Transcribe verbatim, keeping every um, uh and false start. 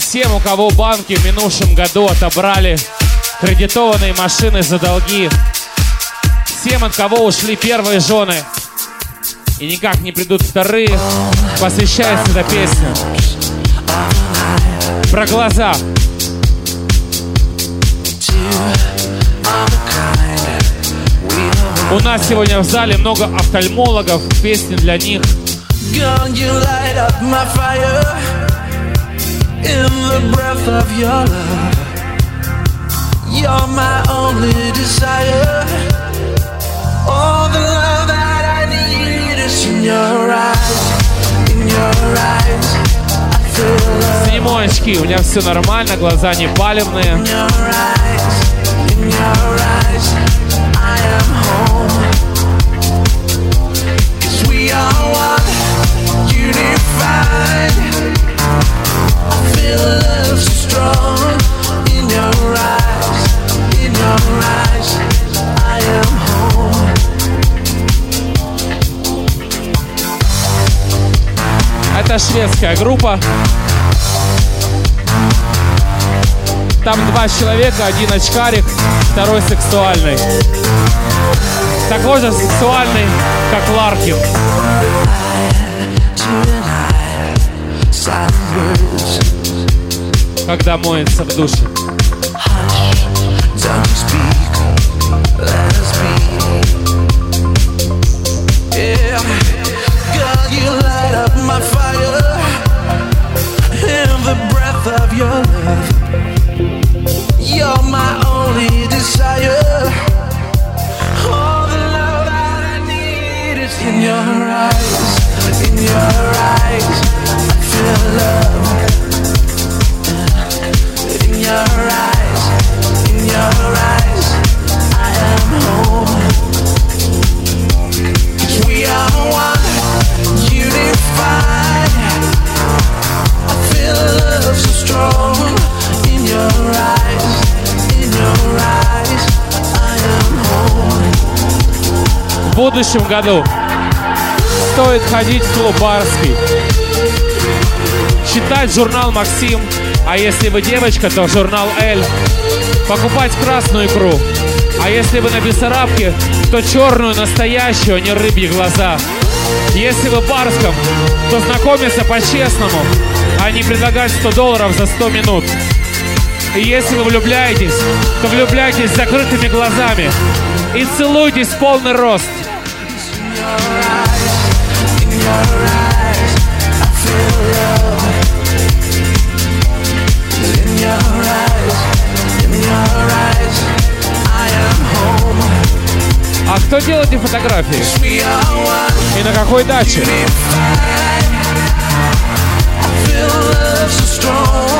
Всем, у кого банки в минувшем году отобрали кредитованные машины за долги. Всем, от кого ушли первые жены и никак не придут вторые, посвящается эта песня. Про глаза. У нас сегодня в зале много офтальмологов, песни для них. Girl, you light up my fire in the breath of your love. You're my only desire. All the love that I need is in your eyes, in your eyes. I feel love. Сниму очки, у меня все нормально, глаза не палевные. In your eyes, in your eyes, I am home. 'Cause we are one, unified. I feel love so strong in your eyes, in your eyes, I am home. Это шведская группа. Там два человека, один очкарик, второй сексуальный. Такой же сексуальный, как Ларкин. Когда моется в душе. You're my only desire. All the love that I need is in your eyes, in your eyes. I feel love. In your eyes, in your eyes, I am home. 'Cause we are one, unified. I feel love so strong. In your eyes, in your eyes, I am home. В будущем году стоит ходить в клуб барский, читать журнал «Максим», а если вы девочка, то журнал «Эль», покупать красную икру, а если вы на Бессарабке, то черную, настоящую, а не рыбьи глаза. Если вы в барском, то знакомиться по-честному, а не предлагать сто долларов за сто минут. И если вы влюбляетесь, то влюбляйтесь с закрытыми глазами и целуйтесь в полный рост. А кто делает эти фотографии? И на какой даче? I feel love so strong.